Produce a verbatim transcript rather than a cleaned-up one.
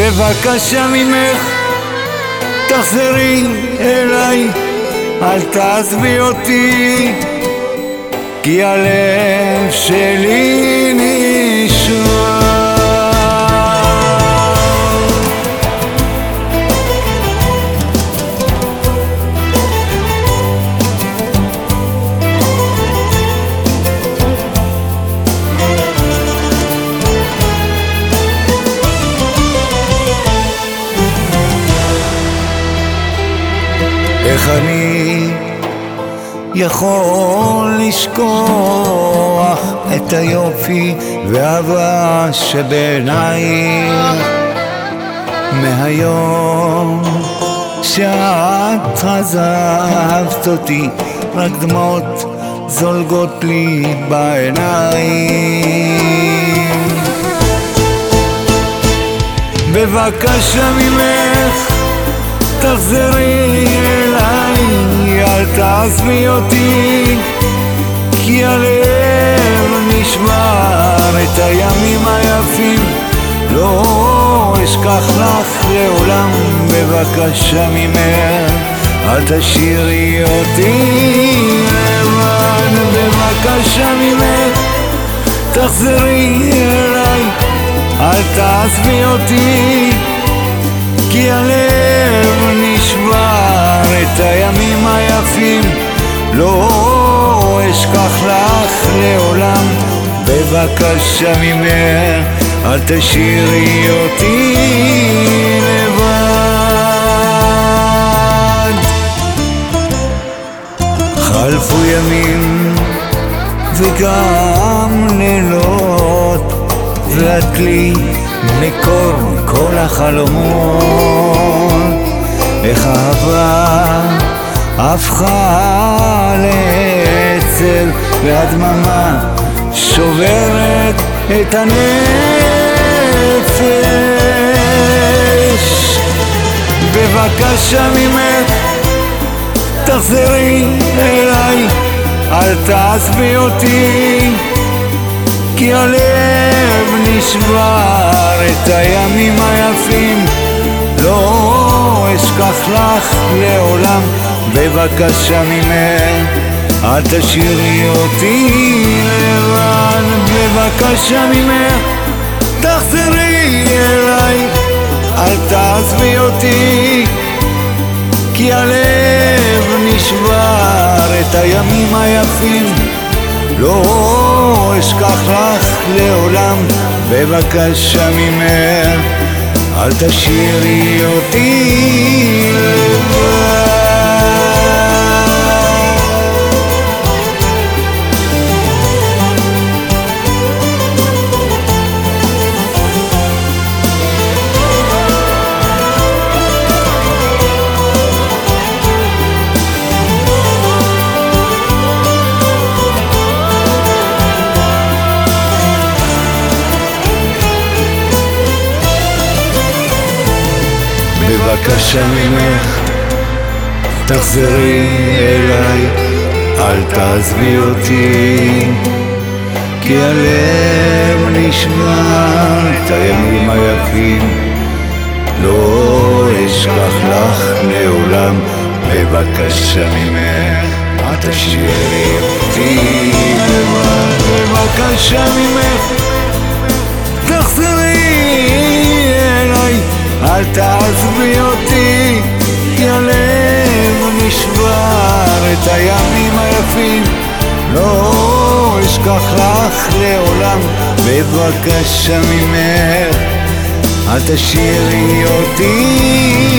בבקשה ממך תחזרי אליי, אל תעזבי אותי, כי הלב שלי נשבר. איך אני יכול לשכוח את היופי והאהבה שבעינייך? מהיום שאת עזבת אותי רק דמעות זולגות לי בעיניים. בבקשה ממך תחזרי אליי, אל תעזבי אותי, כי הלב נשבר. את הימים היפים לא אשכח לך לעולם. בבקשה ממך אל תשאירי אותי לבד. בבקשה ממך תחזרי אליי, אל תעזבי אותי, כי הלב נשבר. את הימים היפים לא אשכח לך לעולם. בבקשה ממך אל תשאירי אותי לבד. חלפו ימים וגם לילות, ואת לי מקור כל החלומות. איך אהבה הפכה לעצב, והדממה שוברת את הנפש. בבקשה ממך תחזרי אליי, אל תעזבי אותי, כי הלב נשבר. את הימים היפים לא אשכח לך לעולם. בבקשה ממך אל תשאירי אותי לבד. בבקשה ממך תחזרי אליי, אל תעזבי אותי, כי הלב נשבר. את הימים היפים לא אשכח לך לעולם. בבקשה ממך אל תשאירי אותי לבד. בבקשה ממך תחזרי אליי, אל תעזבי אותי, כי הלב נשבר. את הימים היפים לא אשכח לך לעולם. בבקשה ממך אל תשאירי אותי לבד. בבקשה ממך תחזרי אליי, אל תעזבי אותי, כי הלב נשבר. את הימים היפים לא אשכח לך לעולם. בבקשה ממך אל תשאירי אותי